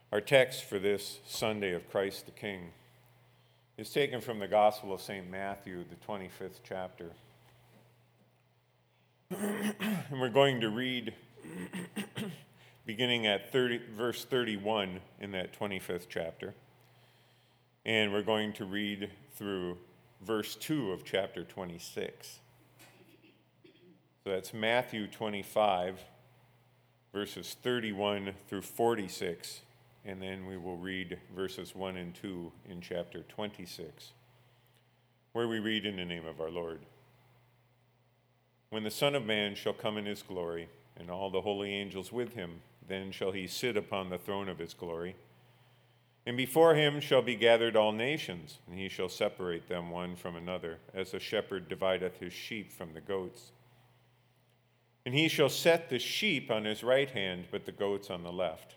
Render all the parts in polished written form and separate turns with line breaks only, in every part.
Our text for this Sunday of Christ the King is taken from the Gospel of St. Matthew, the 25th chapter. And we're going to read beginning at verse 31 in that 25th chapter. And we're going to read through verse 2 of chapter 26. So that's Matthew 25, verses 31 through 46. And then we will read verses 1 and 2 in chapter 26, where we read in the name of our Lord. When the Son of Man shall come in his glory, and all the holy angels with him, then shall he sit upon the throne of his glory. And before him shall be gathered all nations, and he shall separate them one from another, as a shepherd divideth his sheep from the goats. And he shall set the sheep on his right hand, but the goats on the left.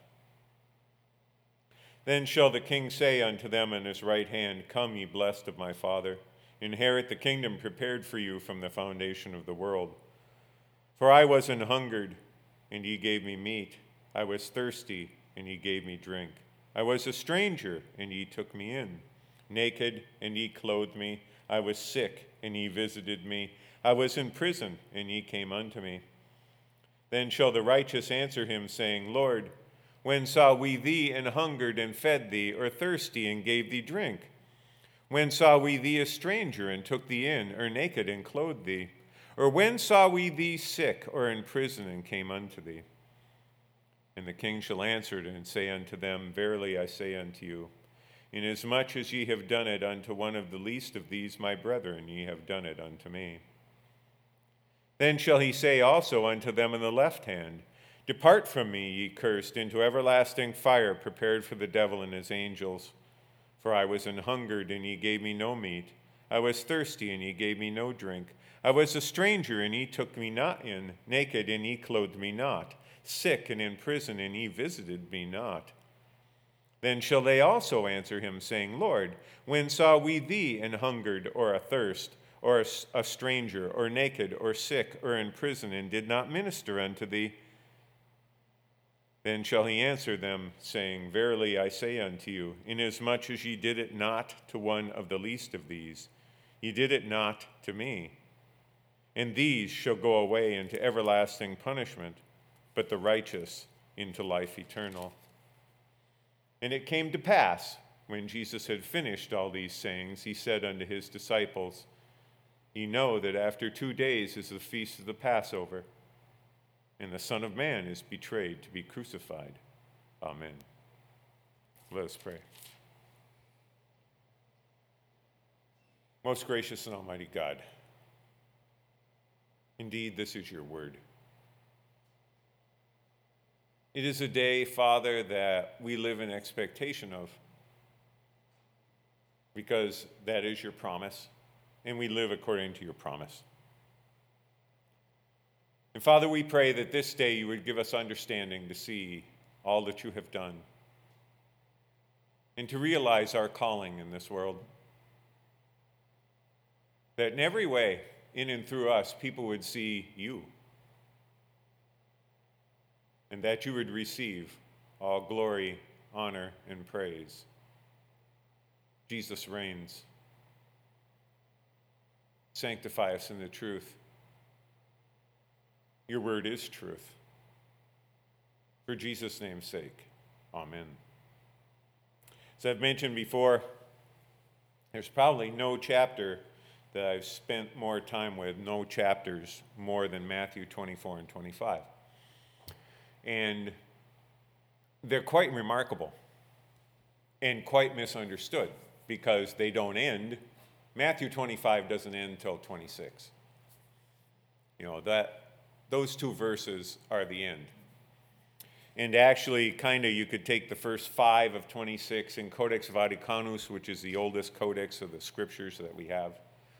Then shall the king say unto them on his right hand, Come, ye blessed of my Father, inherit the kingdom prepared for you from the foundation of the world. For I was an hungered, and ye gave me meat. I was thirsty, and ye gave me drink. I was a stranger, and ye took me in. Naked, and ye clothed me. I was sick, and ye visited me. I was in prison, and ye came unto me. Then shall the righteous answer him, saying, Lord, when saw we thee and hungered and fed thee, or thirsty and gave thee drink? When saw we thee a stranger and took thee in, or naked and clothed thee? Or when saw we thee sick or in prison and came unto thee? And the king shall answer and say unto them, Verily I say unto you, inasmuch as ye have done it unto one of the least of these my brethren, ye have done it unto me. Then shall he say also unto them on the left hand, Depart from me, ye cursed, into everlasting fire prepared for the devil and his angels. For I was an hungered, and ye gave me no meat. I was thirsty, and ye gave me no drink. I was a stranger, and ye took me not in. Naked, and ye clothed me not. Sick, and in prison, and ye visited me not. Then shall they also answer him, saying, Lord, when saw we thee an hungered, or athirst, or a stranger, or naked, or sick, or in prison, and did not minister unto thee? Then shall he answer them, saying, Verily I say unto you, inasmuch as ye did it not to one of the least of these, ye did it not to me. And these shall go away into everlasting punishment, but the righteous into life eternal. And it came to pass, when Jesus had finished all these sayings, he said unto his disciples, Ye know that after 2 days is the feast of the Passover, and the Son of Man is betrayed to be crucified. Amen. Let us pray. Most gracious and almighty God, indeed, this is your word. It is a day, Father, that we live in expectation of, because that is your promise, and we live according to your promise. And Father, we pray that this day you would give us understanding to see all that you have done and to realize our calling in this world. That in every way, in and through us, people would see you and that you would receive all glory, honor, and praise. Jesus reigns. Sanctify us in the truth. Your word is truth. For Jesus' name's sake, amen. As I've mentioned before, there's probably no chapter that I've spent more time with, no chapters more than Matthew 24 and 25. And they're quite remarkable and quite misunderstood because they don't end. Matthew 25 doesn't end until 26. Those two verses are the end. And actually, you could take the first 5 of 26 in Codex Vaticanus, which is the oldest codex of the scriptures that we have.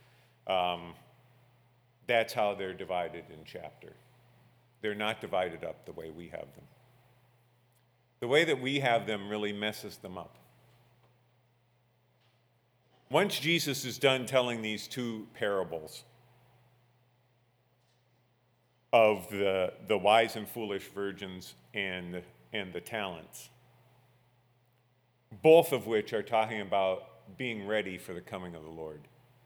That's how they're divided in chapter. They're not divided up the way we have them. The way that we have them really messes them up. Once Jesus is done telling these two parables, of the wise and foolish virgins and the talents, both of which are talking about being ready for the coming of the Lord.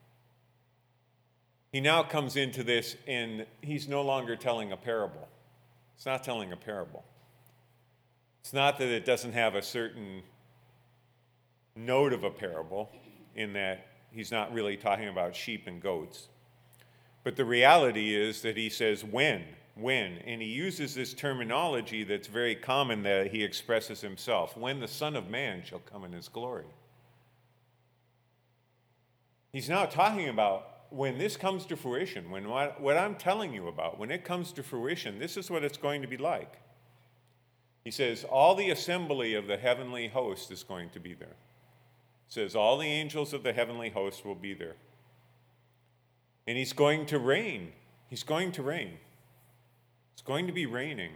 He now comes into this, and he's no longer telling a parable. It's not telling a parable. It's not that it doesn't have a certain note of a parable in that he's not really talking about sheep and goats. But the reality is that he says when, and he uses this terminology that's very common that he expresses himself, when the Son of Man shall come in his glory. He's now talking about when this comes to fruition, when what I'm telling you about, when it comes to fruition, this is what it's going to be like. He says, all the assembly of the heavenly host is going to be there. It says, all the angels of the heavenly host will be there. And he's going to reign. He's going to reign. It's going to be raining.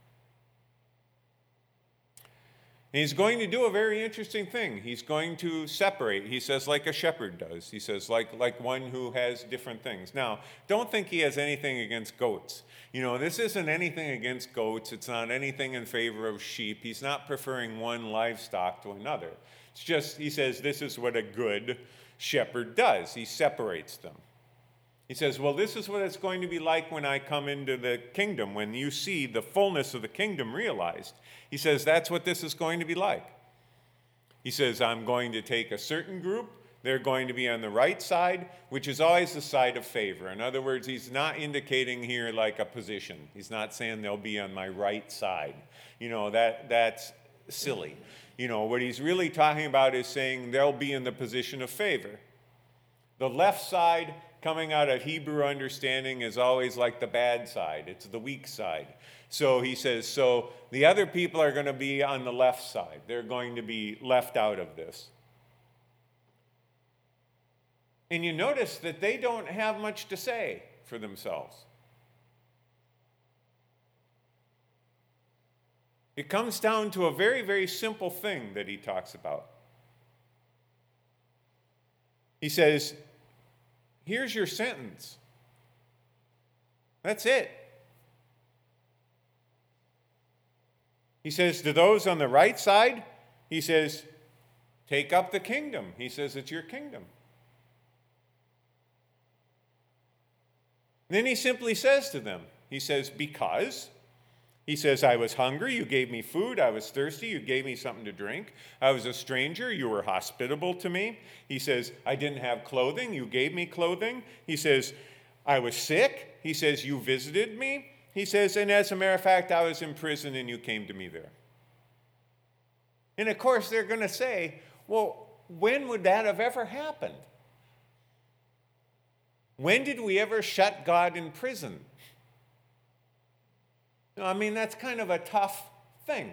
And he's going to do a very interesting thing. He's going to separate, he says, like a shepherd does. He says, like one who has different things. Now, don't think he has anything against goats. You know, this isn't anything against goats. It's not anything in favor of sheep. He's not preferring one livestock to another. It's just, he says, this is what a good shepherd does. He separates them. He says, well, this is what it's going to be like when I come into the kingdom, when you see the fullness of the kingdom realized. He says, that's what this is going to be like. He says, I'm going to take a certain group. They're going to be on the right side, which is always the side of favor. In other words, he's not indicating here like a position. He's not saying they'll be on my right side. You know, that's silly. You know, what he's really talking about is saying they'll be in the position of favor. The left side, coming out of Hebrew understanding, is always like the bad side. It's the weak side. So he says, so the other people are going to be on the left side. They're going to be left out of this. And you notice that they don't have much to say for themselves. It comes down to a very, very simple thing that he talks about. He says, here's your sentence. That's it. He says to those on the right side, he says, take up the kingdom. He says, it's your kingdom. Then he simply says to them, he says, because. He says, I was hungry, you gave me food. I was thirsty, you gave me something to drink. I was a stranger, you were hospitable to me. He says, I didn't have clothing, you gave me clothing. He says, I was sick. He says, you visited me. He says, and as a matter of fact, I was in prison and you came to me there. And of course, they're going to say, well, when would that have ever happened? When did we ever shut God in prison? I mean, that's kind of a tough thing.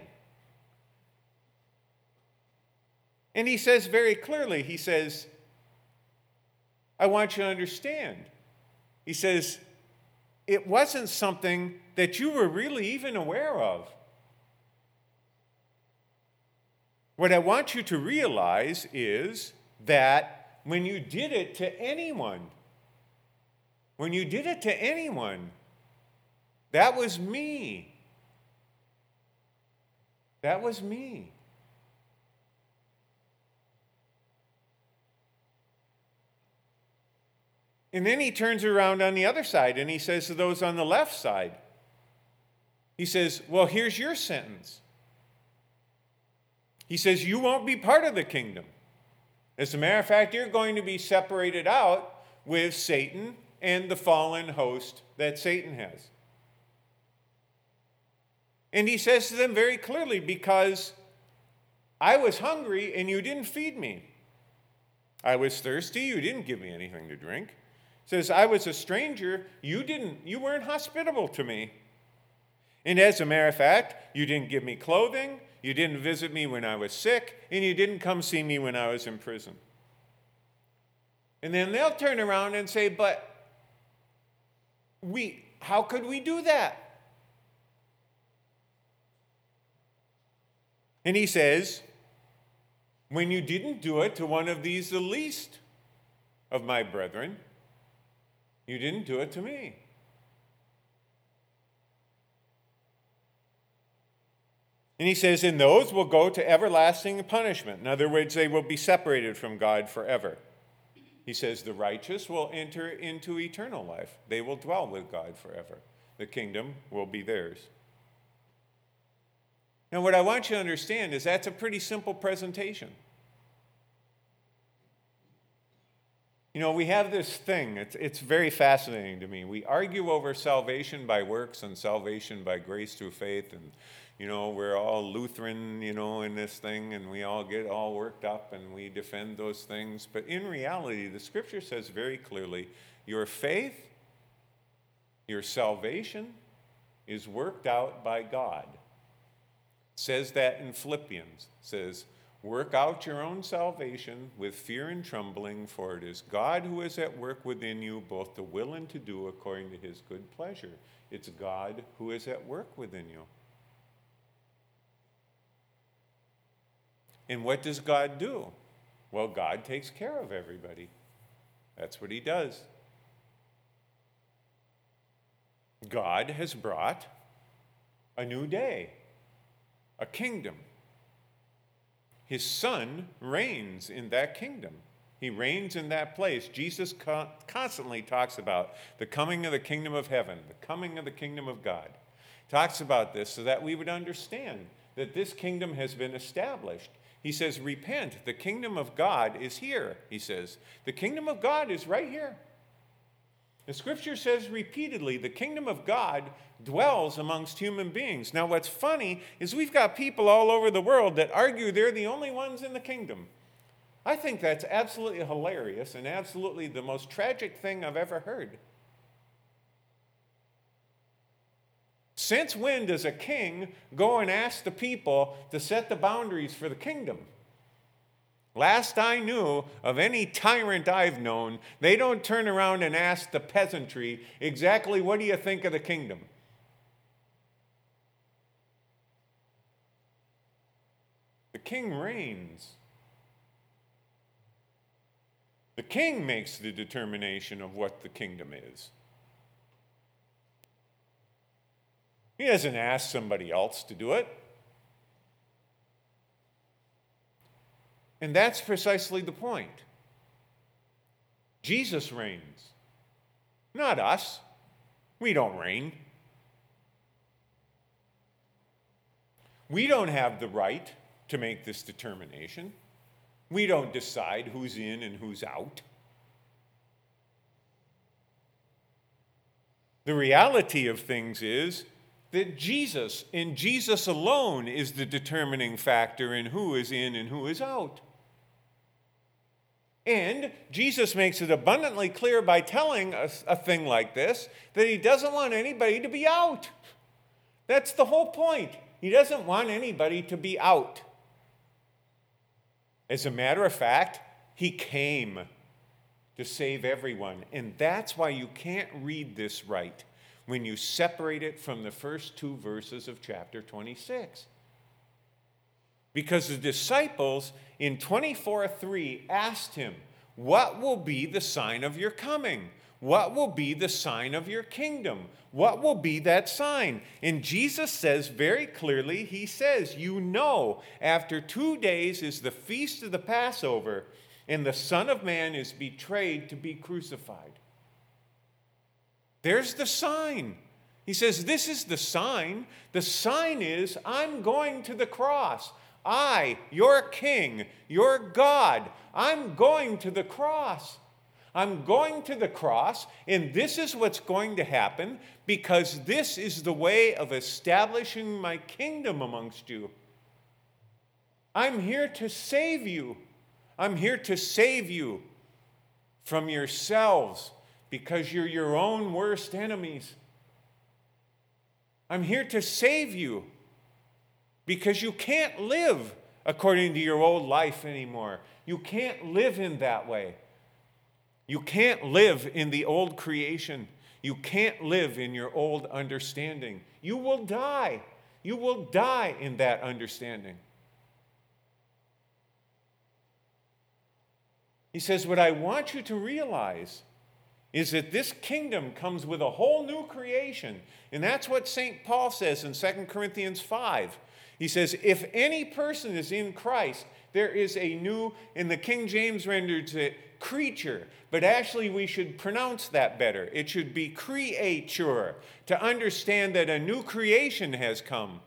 And he says very clearly, he says, I want you to understand. He says, it wasn't something that you were really even aware of. What I want you to realize is that when you did it to anyone, that was me. That was me. And then he turns around on the other side and he says to those on the left side, he says, well, here's your sentence. He says, you won't be part of the kingdom. As a matter of fact, you're going to be separated out with Satan and the fallen host that Satan has. And he says to them very clearly, because I was hungry and you didn't feed me. I was thirsty, you didn't give me anything to drink. He says, I was a stranger, you weren't hospitable to me. And as a matter of fact, you didn't give me clothing, you didn't visit me when I was sick, and you didn't come see me when I was in prison. And then they'll turn around and say, but how could we do that? And he says, when you didn't do it to one of these, the least of my brethren, you didn't do it to me. And he says, and those will go to everlasting punishment. In other words, they will be separated from God forever. He says the righteous will enter into eternal life. They will dwell with God forever. The kingdom will be theirs. Now, what I want you to understand is that's a pretty simple presentation. You know, we have this thing, it's very fascinating to me. We argue over salvation by works and salvation by grace through faith, and, you know, we're all Lutheran, you know, in this thing, and we all get all worked up and we defend those things. But in reality, the scripture says very clearly, your faith, your salvation is worked out by God. It says that in Philippians. It says, work out your own salvation with fear and trembling, for it is God who is at work within you, both to will and to do according to his good pleasure. It's God who is at work within you. And what does God do? Well, God takes care of everybody. That's what he does. God has brought a new day, a kingdom. His Son reigns in that kingdom. He reigns in that place. Jesus constantly talks about the coming of the kingdom of heaven, the coming of the kingdom of God. Talks about this so that we would understand that this kingdom has been established. He says, repent, the kingdom of God is here, he says. The kingdom of God is right here. The scripture says repeatedly, the kingdom of God dwells amongst human beings. Now, what's funny is we've got people all over the world that argue they're the only ones in the kingdom. I think that's absolutely hilarious and absolutely the most tragic thing I've ever heard. Since when does a king go and ask the people to set the boundaries for the kingdom? Last I knew of any tyrant I've known, they don't turn around and ask the peasantry exactly what do you think of the kingdom. The king reigns. The king makes the determination of what the kingdom is. He doesn't ask somebody else to do it. And that's precisely the point. Jesus reigns, not us. We don't reign. We don't have the right to make this determination. We don't decide who's in and who's out. The reality of things is that Jesus, and Jesus alone, is the determining factor in who is in and who is out. And Jesus makes it abundantly clear by telling us a thing like this, that he doesn't want anybody to be out. That's the whole point. He doesn't want anybody to be out. As a matter of fact, he came to save everyone. And that's why you can't read this right when you separate it from the first two verses of chapter 26. Because the disciples in 24:3 asked him, what will be the sign of your coming? What will be the sign of your kingdom? What will be that sign? And Jesus says very clearly, he says, you know, after 2 days is the feast of the Passover, and the Son of Man is betrayed to be crucified. There's the sign. He says, this is the sign. The sign is, I'm going to the cross. I, your king, your God, I'm going to the cross. I'm going to the cross, and this is what's going to happen because this is the way of establishing my kingdom amongst you. I'm here to save you. I'm here to save you from yourselves because you're your own worst enemies. I'm here to save you because you can't live according to your old life anymore. You can't live in that way. You can't live in the old creation. You can't live in your old understanding. You will die. You will die in that understanding. He says, what I want you to realize is that this kingdom comes with a whole new creation. And that's what St. Paul says in 2 Corinthians 5. He says, if any person is in Christ, there is a new, and the King James renders it creature, but actually we should pronounce that better. It should be creature, to understand that a new creation has come.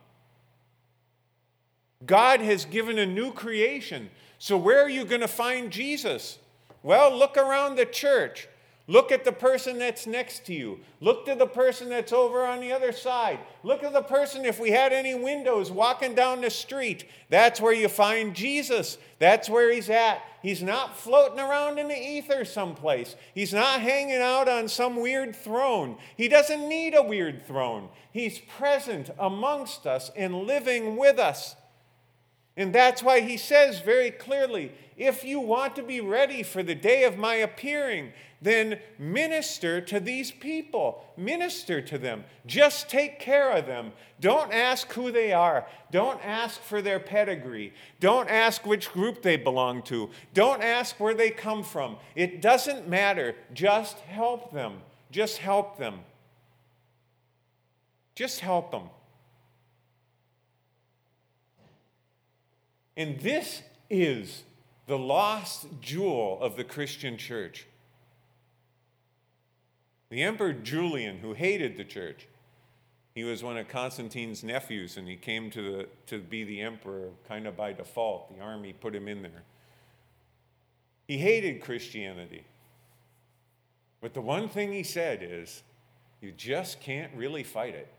God has given a new creation. So where are you going to find Jesus? Well, look around the church. Look at the person that's next to you. Look to the person that's over on the other side. Look at the person, if we had any windows, walking down the street. That's where you find Jesus. That's where he's at. He's not floating around in the ether someplace. He's not hanging out on some weird throne. He doesn't need a weird throne. He's present amongst us and living with us. And that's why he says very clearly, if you want to be ready for the day of my appearing, then minister to these people. Minister to them. Just take care of them. Don't ask who they are. Don't ask for their pedigree. Don't ask which group they belong to. Don't ask where they come from. It doesn't matter. Just help them. Just help them. Just help them. And this is the lost jewel of the Christian church. The Emperor Julian, who hated the church, he was one of Constantine's nephews, and he came to be the emperor kind of by default. The army put him in there. He hated Christianity. But the one thing he said is, you just can't really fight it.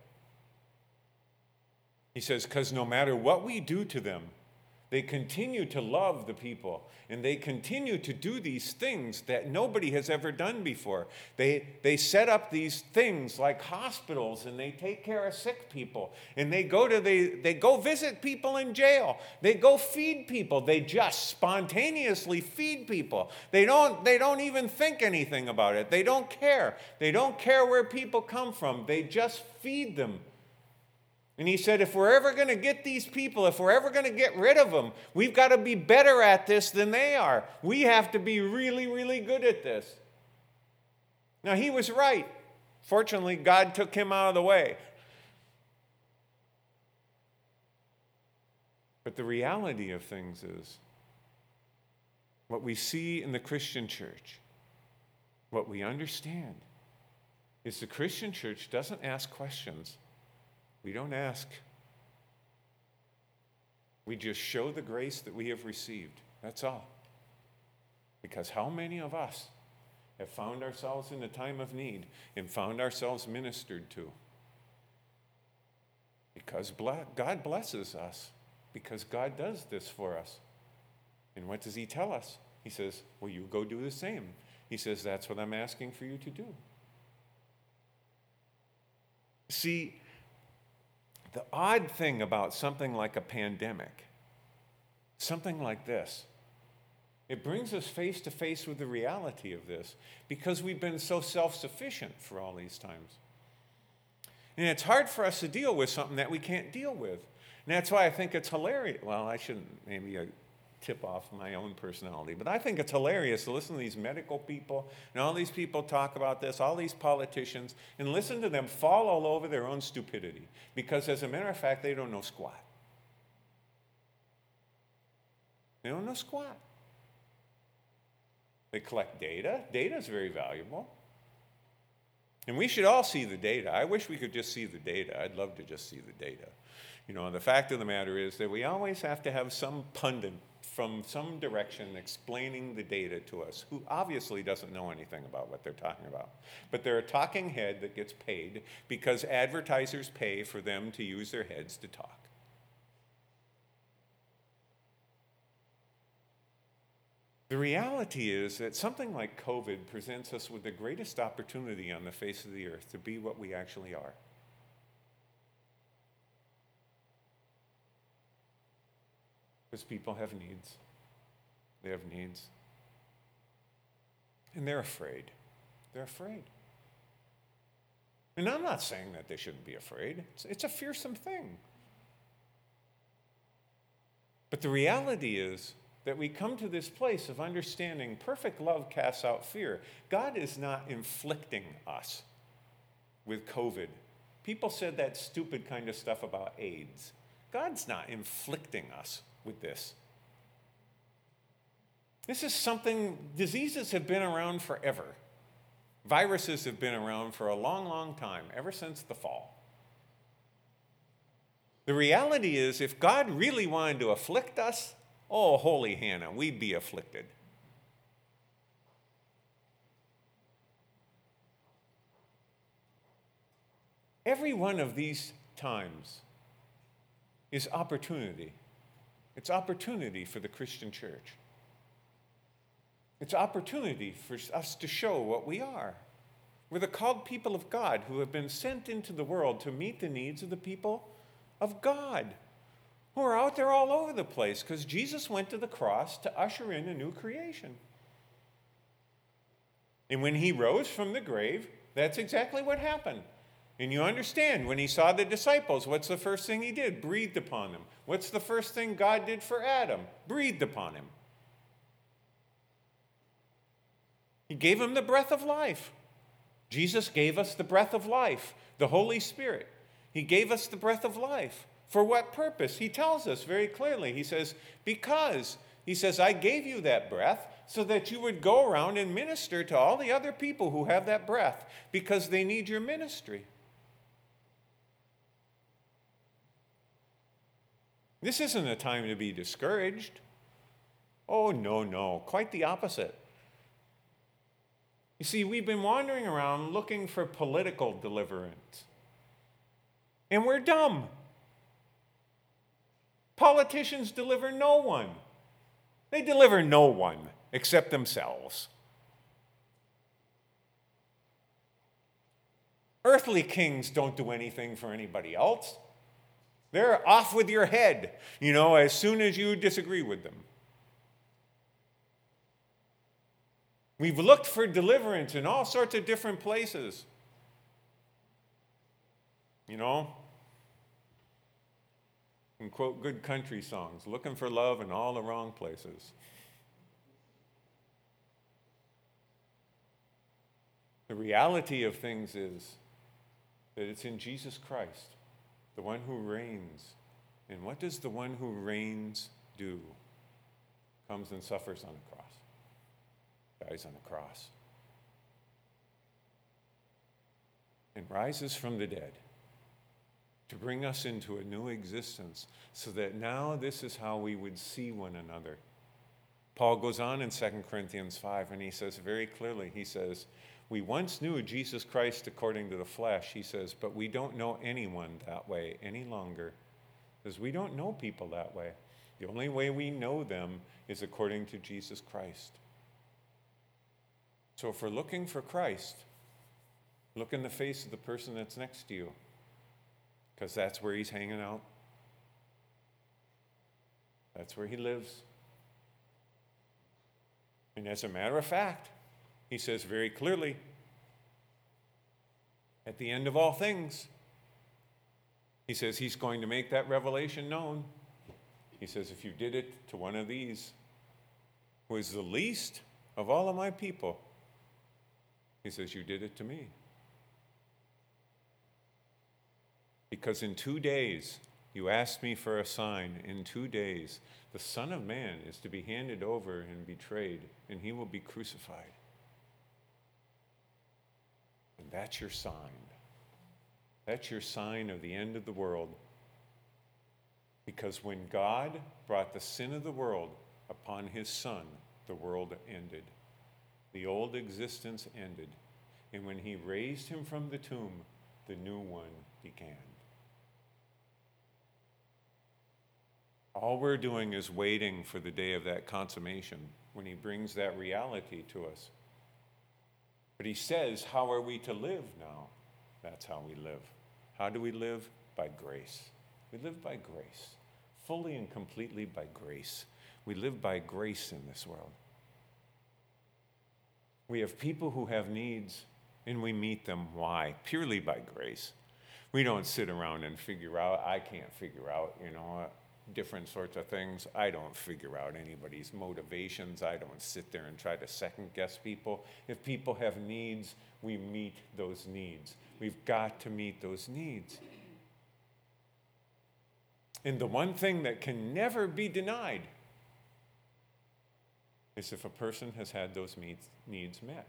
He says, because no matter what we do to them, they continue to love the people, and they continue to do these things that nobody has ever done before. They set up these things like hospitals, and they take care of sick people, and they go visit people in jail. They go feed people. They just spontaneously feed people. They don't even think anything about it. They don't care. They don't care where people come from. They just feed them. And he said, if we're ever going to get these people, if we're ever going to get rid of them, we've got to be better at this than they are. We have to be really, really good at this. Now, he was right. Fortunately, God took him out of the way. But the reality of things is, what we see in the Christian church, what we understand, is the Christian church doesn't ask questions. We don't ask. We just show the grace that we have received. That's all. Because how many of us have found ourselves in a time of need and found ourselves ministered to? Because God blesses us. Because God does this for us. And what does he tell us? He says, well, you go do the same. He says, that's what I'm asking for you to do. See, the odd thing about something like a pandemic, something like this, it brings us face to face with the reality of this because we've been so self-sufficient for all these times. And it's hard for us to deal with something that we can't deal with. And that's why I think it's hilarious. Well, I shouldn't maybe tip off my own personality, but I think it's hilarious to listen to these medical people and all these people talk about this, all these politicians, and listen to them fall all over their own stupidity. Because as a matter of fact, they don't know squat. They don't know squat. They collect data. Data is very valuable. And we should all see the data. I wish we could just see the data. I'd love to just see the data. You know, the fact of the matter is that we always have to have some pundit from some direction explaining the data to us who obviously doesn't know anything about what they're talking about. But they're a talking head that gets paid because advertisers pay for them to use their heads to talk. The reality is that something like COVID presents us with the greatest opportunity on the face of the earth to be what we actually are. Because people have needs. They have needs. And they're afraid. They're afraid. And I'm not saying that they shouldn't be afraid. It's a fearsome thing. But the reality is that we come to this place of understanding perfect love casts out fear. God is not inflicting us with COVID. People said that stupid kind of stuff about AIDS. God's not inflicting us with this. This is something, diseases have been around forever. Viruses have been around for a long, long time, ever since the fall. The reality is, if God really wanted to afflict us, oh, holy Hannah, we'd be afflicted. Every one of these times is opportunity. It's opportunity for the Christian church. It's opportunity for us to show what we are. We're the called people of God who have been sent into the world to meet the needs of the people of God, who are out there all over the place because Jesus went to the cross to usher in a new creation. And when he rose from the grave, that's exactly what happened. And you understand, when he saw the disciples, what's the first thing he did? Breathed upon them. What's the first thing God did for Adam? Breathed upon him. He gave him the breath of life. Jesus gave us the breath of life, the Holy Spirit. He gave us the breath of life. For what purpose? He tells us very clearly. He says, because, he says, I gave you that breath so that you would go around and minister to all the other people who have that breath because they need your ministry. This isn't a time to be discouraged. Oh, no, quite the opposite. You see, we've been wandering around looking for political deliverance. And we're dumb. Politicians deliver no one. They deliver no one except themselves. Earthly kings don't do anything for anybody else. They're off with your head, as soon as you disagree with them. We've looked for deliverance in all sorts of different places. And quote good country songs, looking for love in all the wrong places. The reality of things is that it's in Jesus Christ, the one who reigns. And what does the one who reigns do? Comes and suffers on the cross, dies on the cross, and rises from the dead to bring us into a new existence so that now this is how we would see one another. Paul goes on in 2 Corinthians 5 and he says very clearly, he says, we once knew Jesus Christ according to the flesh, he says, but we don't know anyone that way any longer. Because we don't know people that way. The only way we know them is according to Jesus Christ. So if we're looking for Christ, look in the face of the person that's next to you, because that's where he's hanging out. That's where he lives. And as a matter of fact, he says very clearly, at the end of all things, he says he's going to make that revelation known. He says, if you did it to one of these, who is the least of all of my people, he says, you did it to me. Because in 2 days, you asked me for a sign. In 2 days, the Son of Man is to be handed over and betrayed, and he will be crucified. And that's your sign. That's your sign of the end of the world. Because when God brought the sin of the world upon his Son, the world ended. The old existence ended. And when he raised him from the tomb, the new one began. All we're doing is waiting for the day of that consummation when he brings that reality to us. But he says, how are we to live now? That's how we live. How do we live? By grace. We live by grace, fully and completely by grace. We live by grace in this world. We have people who have needs, and we meet them. Why? Purely by grace. We don't sit around and figure out, I can't figure out, different sorts of things. I don't figure out anybody's motivations. I don't sit there and try to second guess people. If people have needs, we meet those needs. We've got to meet those needs. And the one thing that can never be denied is if a person has had those needs met.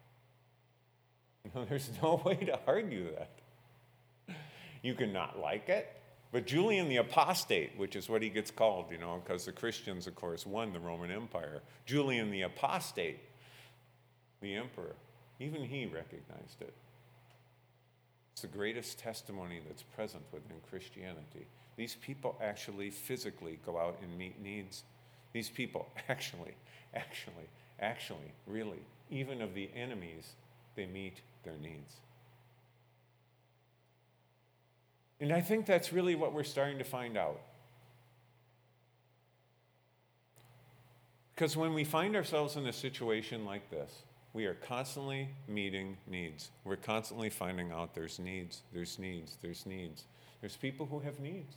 There's no way to argue that. You can not like it, but Julian the Apostate, which is what he gets called, because the Christians, of course, won the Roman Empire. Julian the Apostate, the emperor, even he recognized it. It's the greatest testimony that's present within Christianity. These people actually physically go out and meet needs. These people actually, really, even of the enemies, they meet their needs. And I think that's really what we're starting to find out. Because when we find ourselves in a situation like this, we are constantly meeting needs. We're constantly finding out there's needs. There's people who have needs.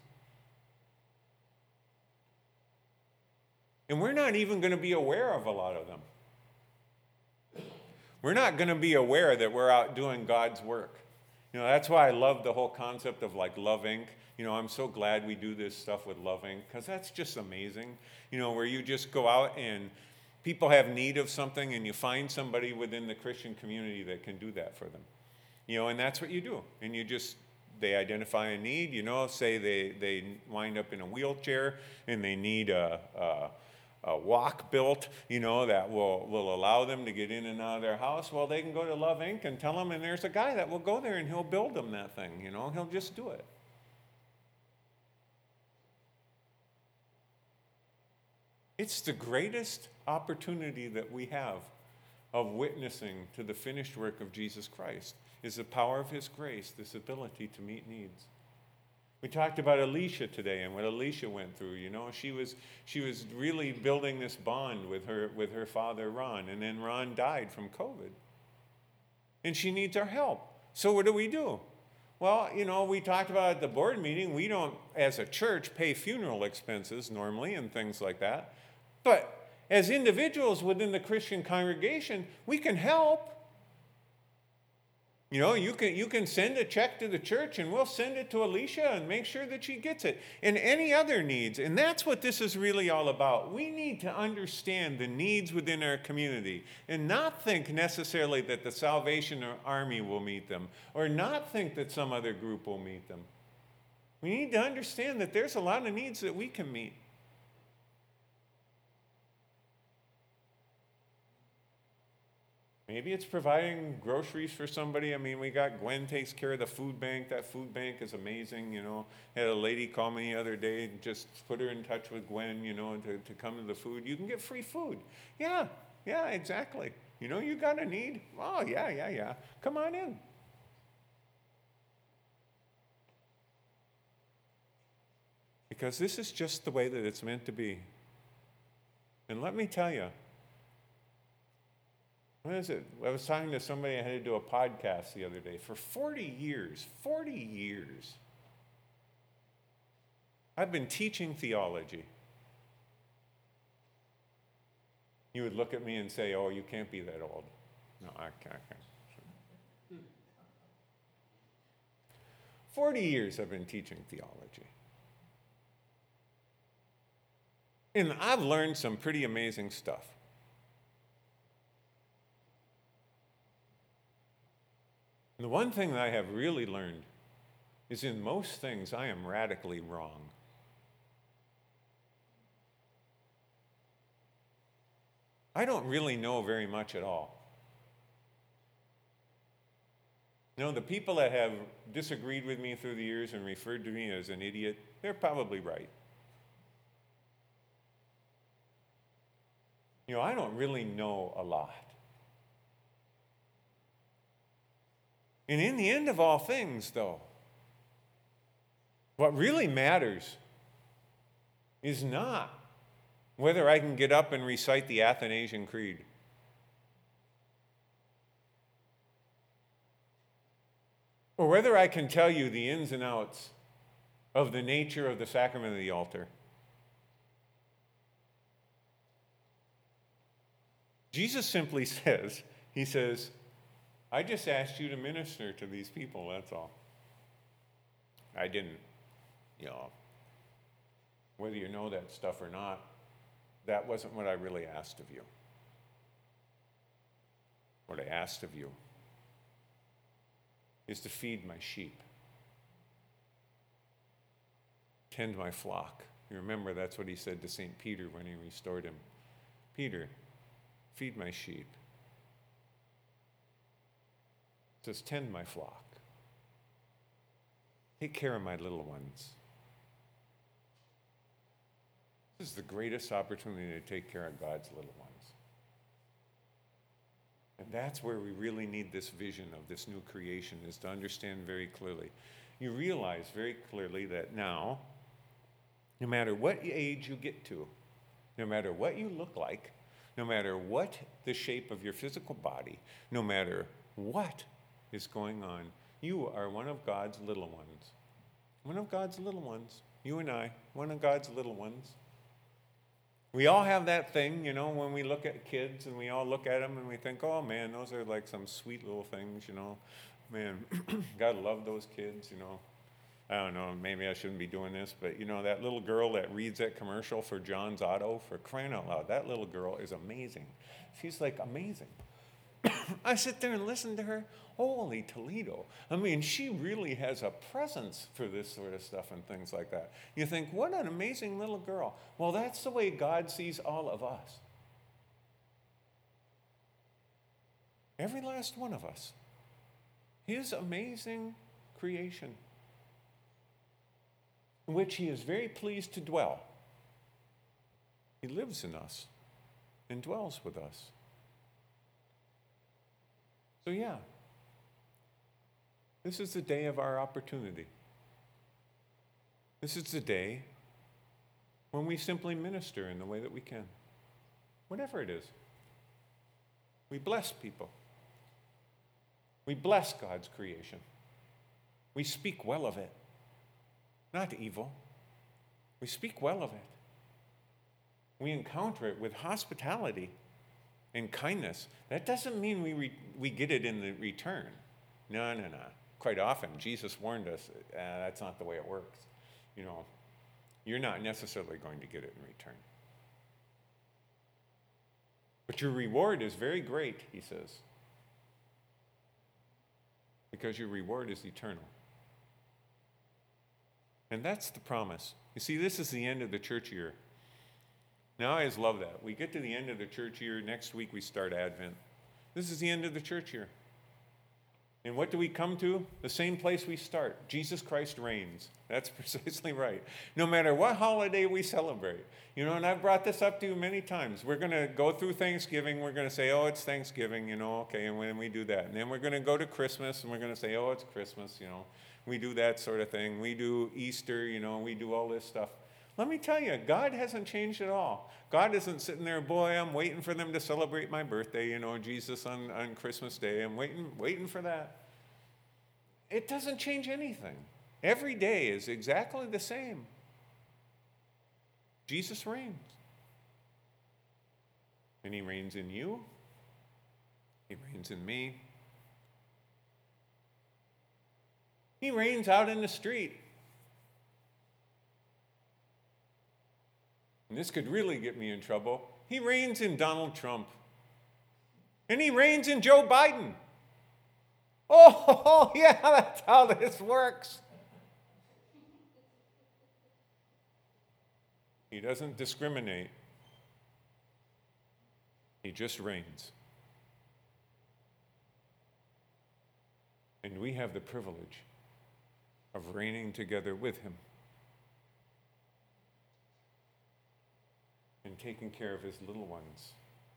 And we're not even going to be aware of a lot of them. We're not going to be aware that we're out doing God's work. That's why I love the whole concept of Love Inc. I'm so glad we do this stuff with Love Inc. because that's just amazing. Where you just go out and people have need of something and you find somebody within the Christian community that can do that for them. And that's what you do. And they identify a need, say they wind up in a wheelchair and they need a walk built, that will allow them to get in and out of their house. Well, they can go to Love Inc. and tell them, and there's a guy that will go there and he'll build them that thing, he'll just do it. It's the greatest opportunity that we have of witnessing to the finished work of Jesus Christ is the power of his grace, this ability to meet needs. We talked about Alicia today and what Alicia went through. She was really building this bond with her father, Ron, and then Ron died from COVID. And she needs our help. So what do? Well, we talked about at the board meeting, we don't, as a church, pay funeral expenses normally and things like that. But as individuals within the Christian congregation, we can help. You can send a check to the church and we'll send it to Alicia and make sure that she gets it. And any other needs. And that's what this is really all about. We need to understand the needs within our community and not think necessarily that the Salvation Army will meet them or not think that some other group will meet them. We need to understand that there's a lot of needs that we can meet. Maybe it's providing groceries for somebody. We got Gwen takes care of the food bank. That food bank is amazing, Had a lady call me the other day and just put her in touch with Gwen, to come to the food. You can get free food. Yeah, exactly. You got a need? Oh, yeah. Come on in. Because this is just the way that it's meant to be. And let me tell you, what is it? I was talking to somebody, I had to do a podcast the other day. For 40 years, I've been teaching theology. You would look at me and say, oh, you can't be that old. No, I can't. 40 years I've been teaching theology. And I've learned some pretty amazing stuff. And the one thing that I have really learned is in most things I am radically wrong. I don't really know very much at all. The people that have disagreed with me through the years and referred to me as an idiot, they're probably right. I don't really know a lot. And in the end of all things, though, what really matters is not whether I can get up and recite the Athanasian Creed. Or whether I can tell you the ins and outs of the nature of the sacrament of the altar. Jesus simply says, he says, I just asked you to minister to these people, that's all. I didn't, whether you know that stuff or not, that wasn't what I really asked of you. What I asked of you is to feed my sheep, tend my flock. You remember that's what he said to St. Peter when he restored him. Peter, feed my sheep. He says, tend my flock. Take care of my little ones. This is the greatest opportunity to take care of God's little ones. And that's where we really need this vision of this new creation, is to understand very clearly. You realize very clearly that now, no matter what age you get to, no matter what you look like, no matter what the shape of your physical body, no matter what is going on, you are one of God's little ones. One of God's little ones. You and I, one of God's little ones. We all have that thing, when we look at kids and we all look at them and we think, oh man, those are like some sweet little things, Man, God love those kids, I don't know, maybe I shouldn't be doing this, but that little girl that reads that commercial for John's Auto, for crying out loud, that little girl is amazing. She's like amazing. I sit there and listen to her. Holy Toledo. I mean, she really has a presence for this sort of stuff and things like that. You think, what an amazing little girl. Well, that's the way God sees all of us. Every last one of us. His amazing creation, in which he is very pleased to dwell. He lives in us and dwells with us. So yeah, this is the day of our opportunity. This is the day when we simply minister in the way that we can. Whatever it is. We bless people. We bless God's creation. We speak well of it. Not evil. We speak well of it. We encounter it with hospitality and kindness. That doesn't mean we get it in the return. No. Quite often, Jesus warned us, that's not the way it works. You're not necessarily going to get it in return. But your reward is very great, he says, because your reward is eternal. And that's the promise. You see, this is the end of the church year. Now I just love that. We get to the end of the church year. Next week we start Advent. This is the end of the church year. And what do we come to? The same place we start. Jesus Christ reigns. That's precisely right. No matter what holiday we celebrate. And I've brought this up to you many times. We're going to go through Thanksgiving. We're going to say, oh, it's Thanksgiving, okay, and when we do that. And then we're going to go to Christmas, and we're going to say, oh, it's Christmas, We do that sort of thing. We do Easter, we do all this stuff. Let me tell you, God hasn't changed at all. God isn't sitting there, boy, I'm waiting for them to celebrate my birthday, Jesus on Christmas Day. I'm waiting for that. It doesn't change anything. Every day is exactly the same. Jesus reigns. And he reigns in you. He reigns in me. He reigns out in the street. And this could really get me in trouble. He reigns in Donald Trump. And he reigns in Joe Biden. Oh, yeah, that's how this works. He doesn't discriminate. He just reigns. And we have the privilege of reigning together with him and taking care of his little ones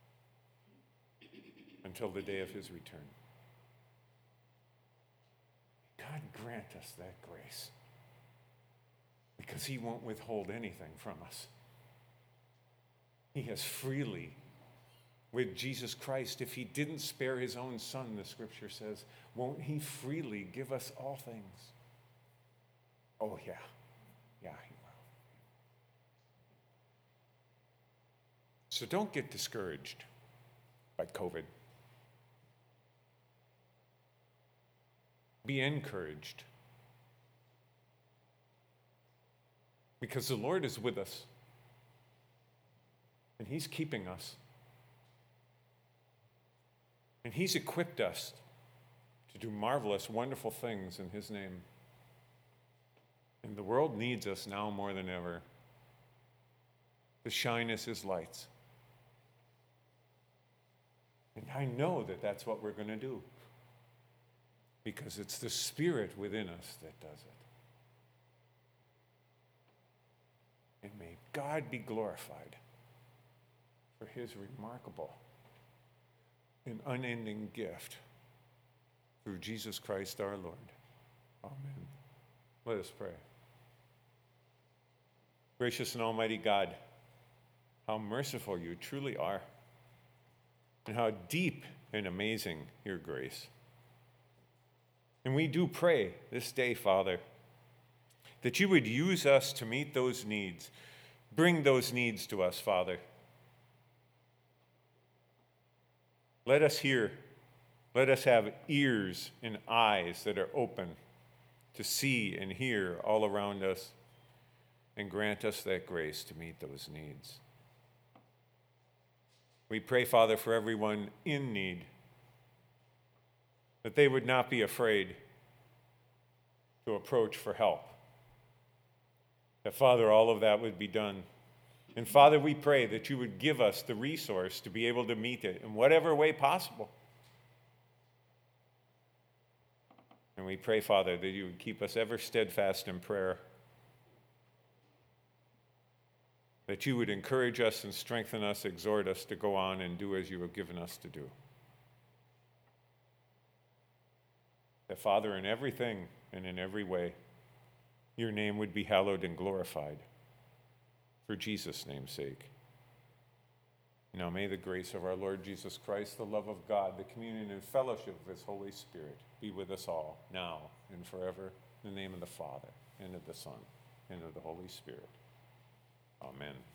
until the day of his return. God grant us that grace, because he won't withhold anything from us. He has freely, with Jesus Christ, if he didn't spare his own son, the scripture says, won't he freely give us all things? Oh, yeah. Yeah, he will. So don't get discouraged by COVID. Be encouraged. because the Lord is with us, and he's keeping us, and he's equipped us to do marvelous, wonderful things in his name. And the world needs us now more than ever to shine as his lights. And I know that that's what we're going to do, because it's the Spirit within us that does it. And may God be glorified for his remarkable and unending gift through Jesus Christ our Lord. Amen. Let us pray. Gracious and almighty God, how merciful you truly are, and how deep and amazing your grace. And we do pray this day, Father, that you would use us to meet those needs. Bring those needs to us, Father. Let us hear. Let us have ears and eyes that are open to see and hear all around us, and grant us that grace to meet those needs. We pray, Father, for everyone in need, that they would not be afraid to approach for help. That, Father, all of that would be done. And Father, we pray that you would give us the resource to be able to meet it in whatever way possible. And we pray, Father, that you would keep us ever steadfast in prayer, that you would encourage us and strengthen us, exhort us to go on and do as you have given us to do. That, Father, in everything and in every way, your name would be hallowed and glorified for Jesus' name's sake. Now may the grace of our Lord Jesus Christ, the love of God, the communion and fellowship of his Holy Spirit be with us all, now and forever, in the name of the Father, and of the Son, and of the Holy Spirit. Amen.